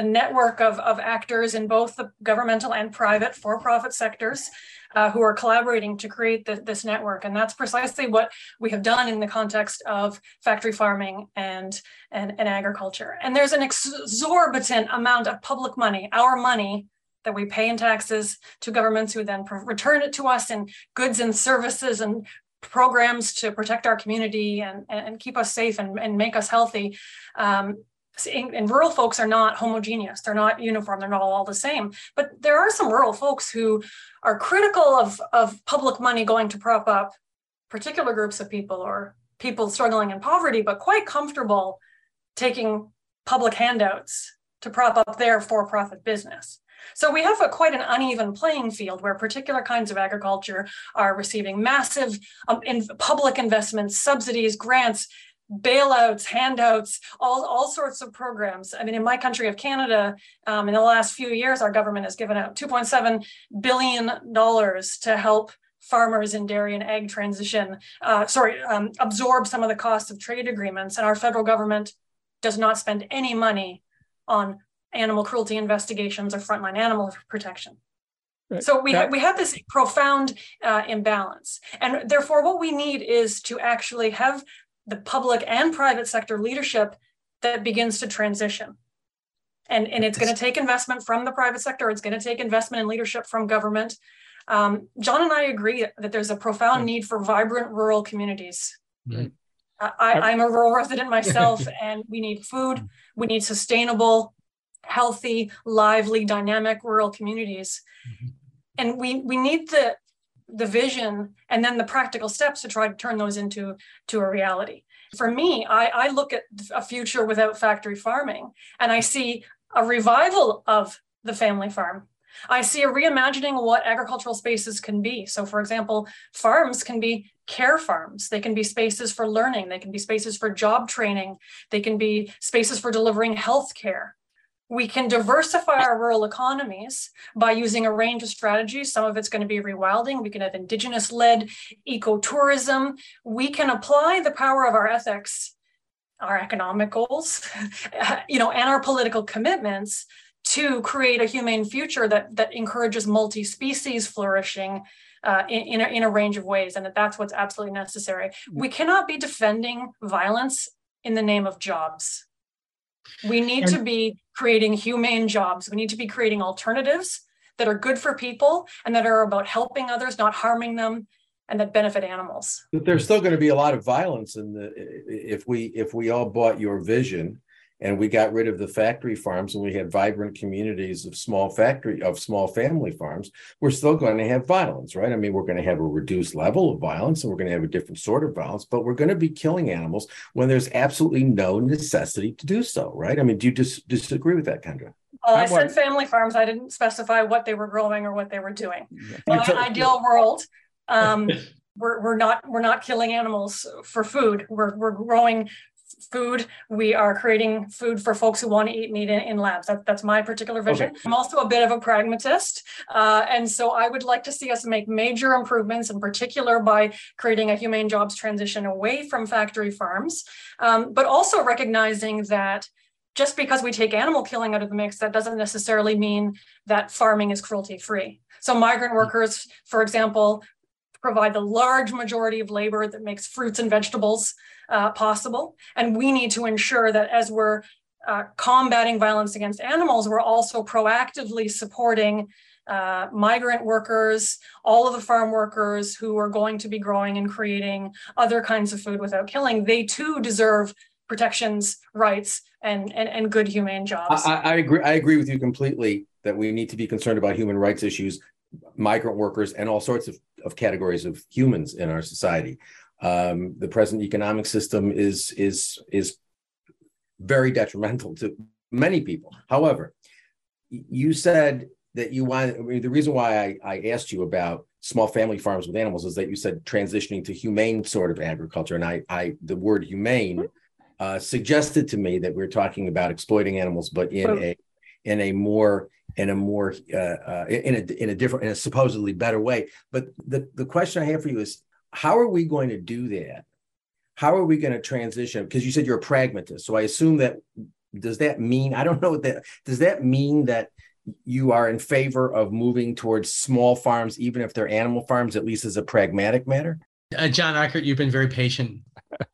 a network of, of actors in both the governmental and private for-profit sectors uh, who are collaborating to create the, this network. And that's precisely what we have done in the context of factory farming and, and, and agriculture. And there's an exorbitant amount of public money, our money, that we pay in taxes to governments who then return it to us in goods and services and programs to protect our community and, and keep us safe and, and make us healthy. Um, and rural folks are not homogeneous. They're not uniform. They're not all the same. But there are some rural folks who are critical of, of public money going to prop up particular groups of people or people struggling in poverty, but quite comfortable taking public handouts to prop up their for-profit business. So we have a, quite an uneven playing field where particular kinds of agriculture are receiving massive um, in public investments, subsidies, grants, bailouts, handouts, all, all sorts of programs. I mean, in my country of Canada, um, in the last few years, our government has given out two point seven billion dollars to help farmers in dairy and egg transition, uh, sorry, um, absorb some of the costs of trade agreements. And our federal government does not spend any money on animal cruelty investigations or frontline animal protection. Right. So we, ha we have this profound uh, imbalance. And therefore, what we need is to actually have the public and private sector leadership that begins to transition. And, and it's going to take investment from the private sector. It's going to take investment and leadership from government. Um, John and I agree that there's a profound need for vibrant rural communities. Right. I, I'm a rural resident myself, and we need food. We need sustainable, healthy, lively, dynamic rural communities. Mm-hmm. And we, we need the, the vision and then the practical steps to try to turn those into to a reality. For me, I, I look at a future without factory farming, and I see a revival of the family farm. I see a reimagining of what agricultural spaces can be. So for example, farms can be care farms. They can be spaces for learning. They can be spaces for job training. They can be spaces for delivering health care. We can diversify our rural economies by using a range of strategies. Some of it's going to be rewilding. We can have indigenous-led ecotourism. We can apply the power of our ethics, our economic goals, you know, and our political commitments to create a humane future that, that encourages multi-species flourishing uh, in, in, a, in a range of ways, and that that's what's absolutely necessary. We cannot be defending violence in the name of jobs. We need to be creating humane jobs. We need to be creating alternatives that are good for people and that are about helping others, not harming them, and that benefit animals. But there's still going to be a lot of violence in the if we if we all bought your vision and we got rid of the factory farms and we had vibrant communities of small factory of small family farms, we're still going to have violence, right? I mean, we're going to have a reduced level of violence and we're going to have a different sort of violence, but we're going to be killing animals when there's absolutely no necessity to do so, right? I mean, do you dis disagree with that, Kendra? Well, I said family farms. I didn't specify what they were growing or what they were doing. In an ideal world, um, we're, we're not we're not killing animals for food. We're, we're growing food. We are creating food for folks who want to eat meat in, in labs. That, that's my particular vision. Okay. I'm also a bit of a pragmatist. Uh, and so I would like to see us make major improvements, in particular by creating a humane jobs transition away from factory farms, um, but also recognizing that just because we take animal killing out of the mix, that doesn't necessarily mean that farming is cruelty-free. So migrant workers, for example, provide the large majority of labor that makes fruits and vegetables uh, possible. And we need to ensure that as we're uh, combating violence against animals, we're also proactively supporting uh, migrant workers, all of the farm workers who are going to be growing and creating other kinds of food without killing. They too deserve protections, rights, and, and, and good humane jobs. I, I agree. I agree with you completely that we need to be concerned about human rights issues, migrant workers, and all sorts of, of categories of humans in our society. Um, the present economic system is is is very detrimental to many people. However, you said that you want, I mean, the reason why I, I asked you about small family farms with animals is that you said transitioning to humane sort of agriculture. And I, I the word humane uh, suggested to me that we're talking about exploiting animals, but in a in a more in a more uh, uh, in a in a different in a supposedly better way. But the the question I have for you is, how are we going to do that? How are we going to transition? Because you said you're a pragmatist, so I assume that does that mean, I don't know what that, does that mean that you are in favor of moving towards small farms, even if they're animal farms, at least as a pragmatic matter? Uh, John Eichert, you've been very patient.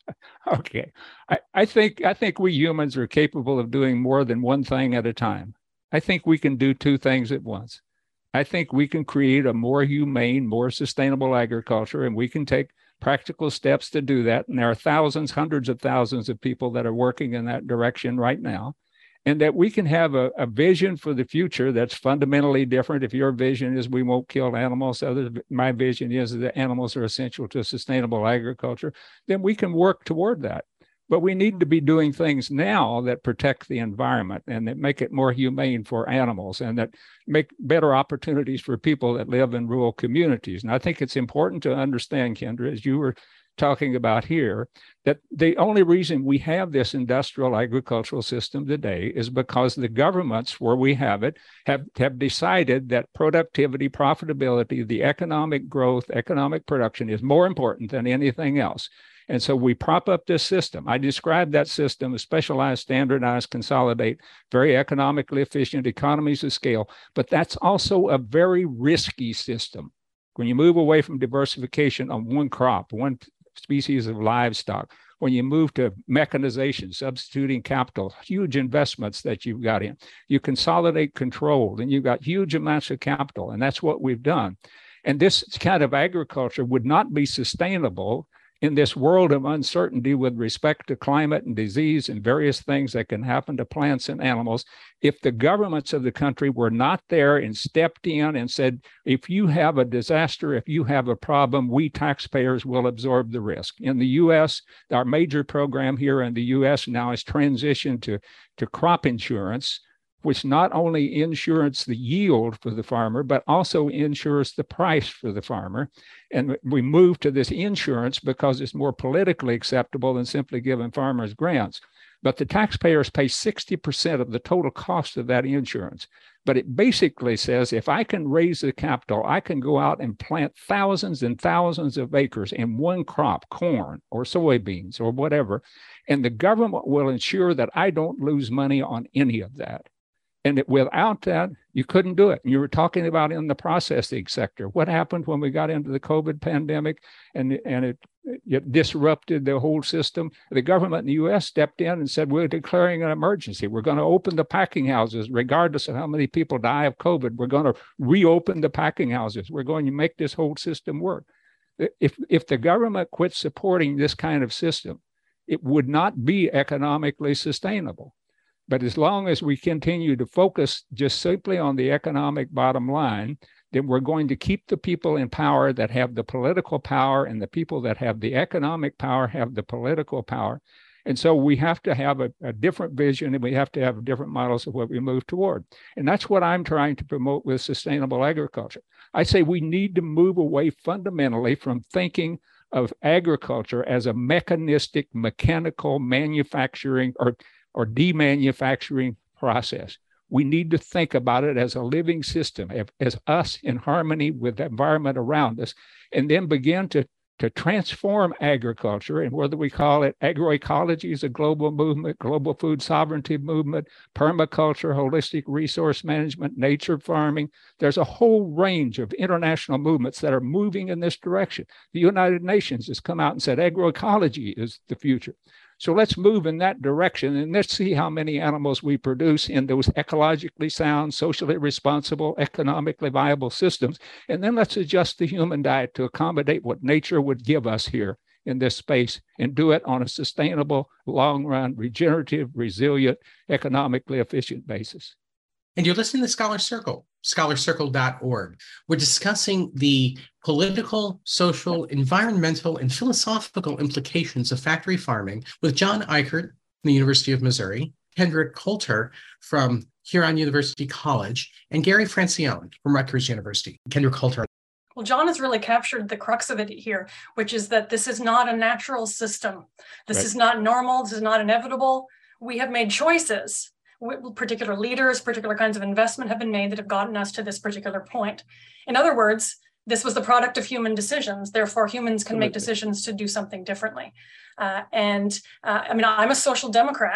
Okay. I, I think I think we humans are capable of doing more than one thing at a time. I think we can do two things at once. I think we can create a more humane, more sustainable agriculture, and we can take practical steps to do that. And there are thousands, hundreds of thousands of people that are working in that direction right now. And that we can have a, a vision for the future that's fundamentally different. If your vision is we won't kill animals, others, my vision is that animals are essential to sustainable agriculture, then we can work toward that. But we need to be doing things now that protect the environment and that make it more humane for animals and that make better opportunities for people that live in rural communities. And I think it's important to understand, Kendra, as you were talking about here, that the only reason we have this industrial agricultural system today is because the governments where we have it have, have decided that productivity, profitability, the economic growth, economic production is more important than anything else. And so we prop up this system. I described that system as specialized, standardized, consolidate, very economically efficient, economies of scale, but that's also a very risky system. When you move away from diversification on one crop, one species of livestock, when you move to mechanization, substituting capital, huge investments that you've got in, you consolidate control, then you've got huge amounts of capital, and that's what we've done. And this kind of agriculture would not be sustainable in this world of uncertainty with respect to climate and disease and various things that can happen to plants and animals, if the governments of the country were not there and stepped in and said, if you have a disaster, if you have a problem, we taxpayers will absorb the risk. In the U S, our major program here in the U S now is transitioned to, to crop insurance, which not only insures the yield for the farmer, but also insures the price for the farmer. And we move to this insurance because it's more politically acceptable than simply giving farmers grants. But the taxpayers pay sixty percent of the total cost of that insurance. But it basically says, if I can raise the capital, I can go out and plant thousands and thousands of acres in one crop, corn or soybeans or whatever, and the government will ensure that I don't lose money on any of that. And it, without that, you couldn't do it. And you were talking about in the processing sector. What happened when we got into the COVID pandemic and, and it, it disrupted the whole system? The government in the U S stepped in and said, we're declaring an emergency. We're going to open the packing houses, regardless of how many people die of COVID. We're going to reopen the packing houses. We're going to make this whole system work. If, if the government quit supporting this kind of system, it would not be economically sustainable. But as long as we continue to focus just simply on the economic bottom line, then we're going to keep the people in power that have the political power, and the people that have the economic power have the political power. And so we have to have a, a different vision, and we have to have different models of what we move toward. And that's what I'm trying to promote with sustainable agriculture. I say we need to move away fundamentally from thinking of agriculture as a mechanistic, mechanical manufacturing or or demanufacturing process. We need to think about it as a living system, as us in harmony with the environment around us, and then begin to, to transform agriculture. And whether we call it agroecology is a global movement, global food sovereignty movement, permaculture, holistic resource management, nature farming, there's a whole range of international movements that are moving in this direction. The United Nations has come out and said agroecology is the future. So let's move in that direction, and let's see how many animals we produce in those ecologically sound, socially responsible, economically viable systems. And then let's adjust the human diet to accommodate what nature would give us here in this space, and do it on a sustainable, long-run, regenerative, resilient, economically efficient basis. And you're listening to Scholar Circle, scholar circle dot org. We're discussing the political, social, environmental, and philosophical implications of factory farming with John Eichert from the University of Missouri, Kendra Coulter from Huron University College, and Gary Francione from Rutgers University. Kendra Coulter. Well, John has really captured the crux of it here, which is that this is not a natural system. This right. is not normal. This is not inevitable. We have made choices. Particular leaders, particular kinds of investment have been made that have gotten us to this particular point. In other words, this was the product of human decisions. Therefore, humans can make decisions to do something differently. Uh, and uh, I mean, I'm a social democrat.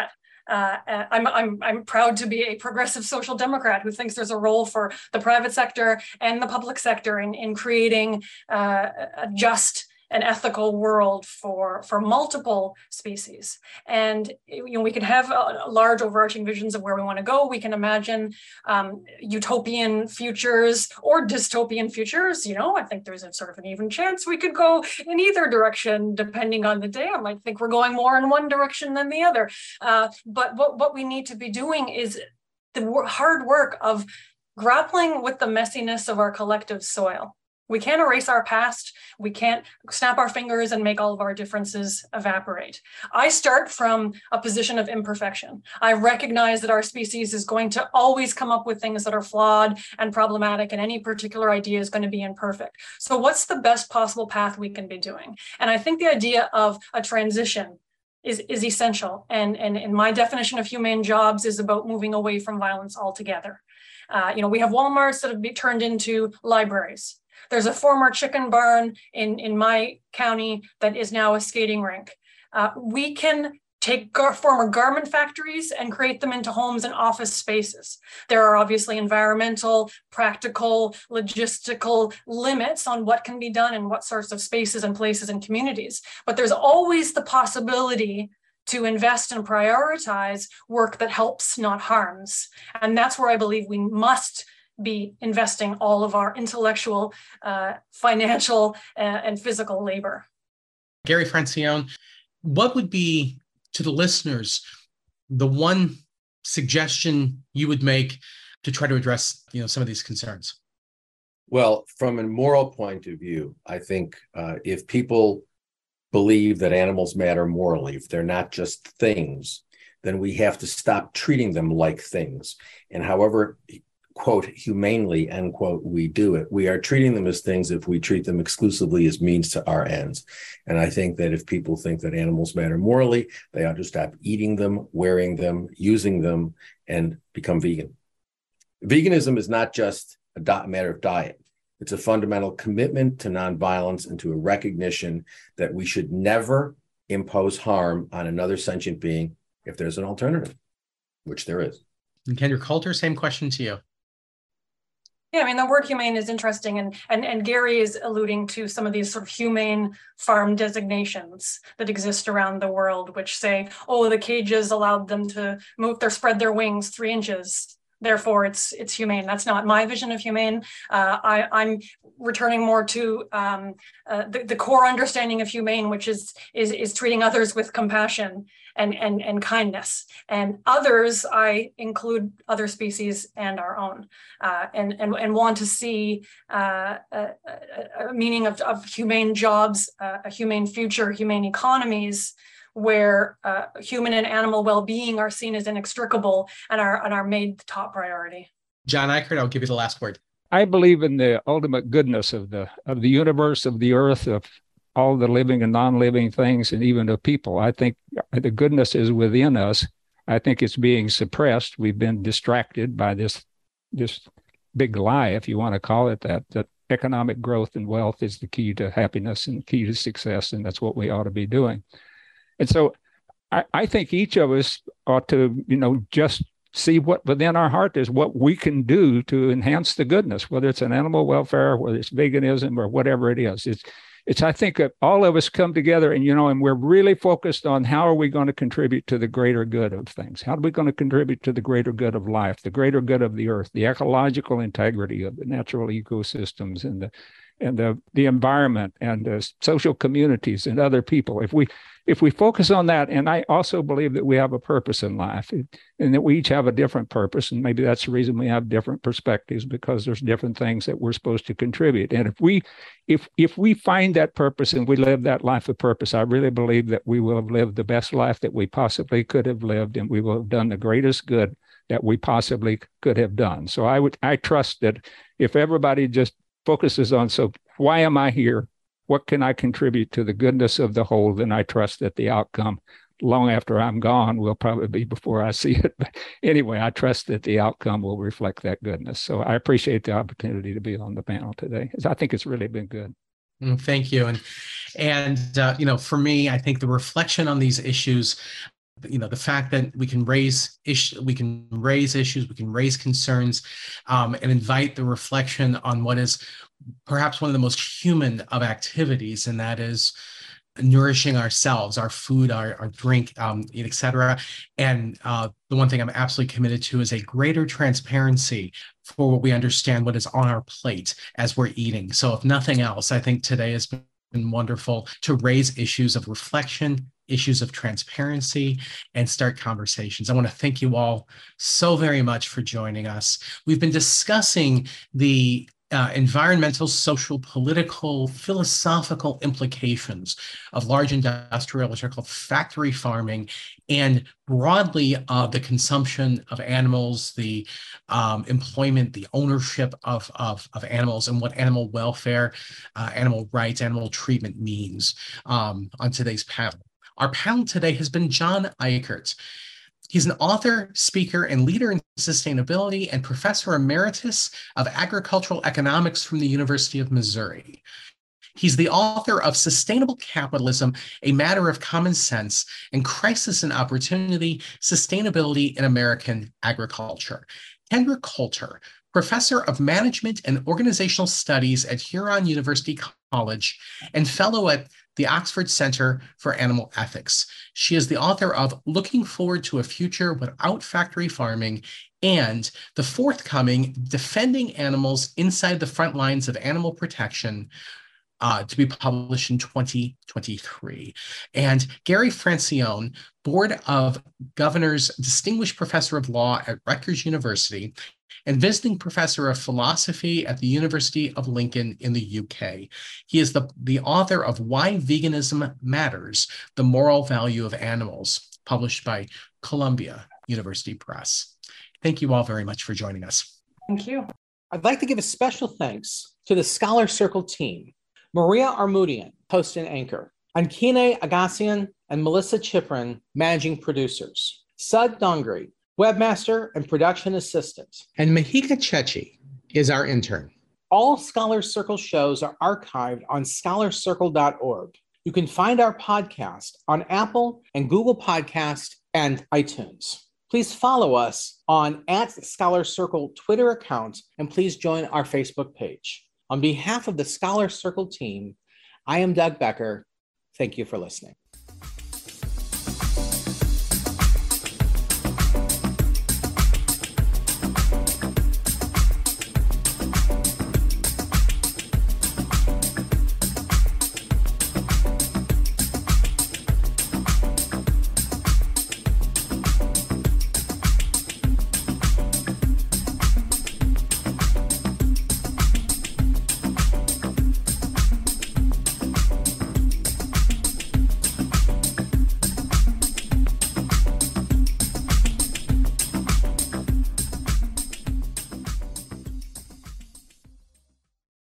Uh, I'm, I'm, I'm proud to be a progressive social democrat who thinks there's a role for the private sector and the public sector in, in creating uh, a just an ethical world for, for multiple species. And you know, we can have a, a large overarching visions of where we want to go. We can imagine um, utopian futures or dystopian futures. You know, I think there's a sort of an even chance we could go in either direction, depending on the day. I might think we're going more in one direction than the other. Uh, but what, what we need to be doing is the hard work of grappling with the messiness of our collective soil. We can't erase our past. We can't snap our fingers and make all of our differences evaporate. I start from a position of imperfection. I recognize that our species is going to always come up with things that are flawed and problematic, and any particular idea is going to be imperfect. So what's the best possible path we can be doing? And I think the idea of a transition is, is essential. And, and, and my definition of humane jobs is about moving away from violence altogether. Uh, you know, we have Walmarts that have been turned into libraries. There's a former chicken barn in, in my county that is now a skating rink. Uh, we can take gar- former garment factories and create them into homes and office spaces. There are obviously environmental, practical, logistical limits on what can be done in what sorts of spaces and places and communities. But there's always the possibility to invest and prioritize work that helps, not harms. And that's where I believe we must be investing all of our intellectual, uh, financial, uh, and physical labor. Gary Francione, what would be, to the listeners, the one suggestion you would make to try to address, you know, some of these concerns? Well, from a moral point of view, I think uh, if people believe that animals matter morally, if they're not just things, then we have to stop treating them like things. And however, quote, humanely, end quote, we do it, we are treating them as things if we treat them exclusively as means to our ends. And I think that if people think that animals matter morally, they ought to stop eating them, wearing them, using them, and become vegan. Veganism is not just a di- matter of diet. It's a fundamental commitment to nonviolence and to a recognition that we should never impose harm on another sentient being if there's an alternative, which there is. And Kendra Coulter, same question to you. Yeah, I mean, the word humane is interesting, and, and, and Gary is alluding to some of these sort of humane farm designations that exist around the world, which say, oh, the cages allowed them to move their spread their wings three inches. Therefore, it's it's humane. That's not my vision of humane. Uh, I, I'm returning more to um, uh, the, the core understanding of humane, which is is is treating others with compassion and and and kindness. And others, I include other species and our own, uh, and and and want to see uh, a, a meaning of, of humane jobs, uh, a humane future, humane economies, where uh, human and animal well-being are seen as inextricable and are, and are made the top priority. John Eichert, I'll give you the last word. I believe in the ultimate goodness of the of the universe, of the earth, of all the living and non-living things, and even of people. I think the goodness is within us. I think it's being suppressed. We've been distracted by this, this big lie, if you want to call it that, that economic growth and wealth is the key to happiness and the key to success, and that's what we ought to be doing. And so I, I think each of us ought to, you know, just see what within our heart is, what we can do to enhance the goodness, whether it's an animal welfare, whether it's veganism or whatever it is. It's, it's I think that all of us come together and, you know, and we're really focused on how are we going to contribute to the greater good of things? How are we going to contribute to the greater good of life, the greater good of the earth, the ecological integrity of the natural ecosystems and the and the, the environment and the social communities and other people. If we if we focus on that, and I also believe that we have a purpose in life and that we each have a different purpose, and maybe that's the reason we have different perspectives, because there's different things that we're supposed to contribute. And if we if if we find that purpose and we live that life of purpose, I really believe that we will have lived the best life that we possibly could have lived, and we will have done the greatest good that we possibly could have done. So I would I trust that if everybody just focuses on, so why am I here? What can I contribute to the goodness of the whole? Then I trust that the outcome, long after I'm gone, will probably be before I see it. But anyway, I trust that the outcome will reflect that goodness. So I appreciate the opportunity to be on the panel today. I think it's really been good. Thank you. And, and uh, you know, for me, I think the reflection on these issues you know, the fact that we can raise issues, we can raise issues, we can raise concerns, um, and invite the reflection on what is perhaps one of the most human of activities, and that is nourishing ourselves, our food, our, our drink, um, et cetera. And uh, the one thing I'm absolutely committed to is a greater transparency for what we understand what is on our plate as we're eating. So if nothing else, I think today has been wonderful to raise issues of reflection, issues of transparency, and start conversations. I want to thank you all so very much for joining us. We've been discussing the Uh, environmental, social, political, philosophical implications of large industrial, which are called factory farming, and broadly uh, the consumption of animals, the um, employment, the ownership of, of, of animals, and what animal welfare, uh, animal rights, animal treatment means um, on today's panel. Our panel today has been John Eichert. He's an author, speaker, and leader in sustainability and professor emeritus of agricultural economics from the University of Missouri. He's the author of Sustainable Capitalism, A Matter of Common Sense, and Crisis and Opportunity, Sustainability in American Agriculture. Kendra Coulter, professor of management and organizational studies at Huron University College and fellow at the Oxford Center for Animal Ethics. She is the author of Looking Forward to a Future Without Factory Farming and the forthcoming Defending Animals Inside the Front Lines of Animal Protection, uh, to be published in twenty twenty-three. And Gary Francione, Board of Governors Distinguished Professor of Law at Rutgers University and visiting professor of philosophy at the University of Lincoln in the U K. He is the, the author of Why Veganism Matters, The Moral Value of Animals, published by Columbia University Press. Thank you all very much for joining us. Thank you. I'd like to give a special thanks to the Scholar Circle team, Maria Armudian, host and anchor, Ankine Agassian and Melissa Chiprin, managing producers, Sud Dongri, webmaster and production assistant. And Mahika Chechi is our intern. All Scholar Circle shows are archived on scholar circle dot org. You can find our podcast on Apple and Google Podcast and iTunes. Please follow us on at Scholar Circle Twitter account, and please join our Facebook page. On behalf of the Scholar Circle team, I am Doug Becker. Thank you for listening.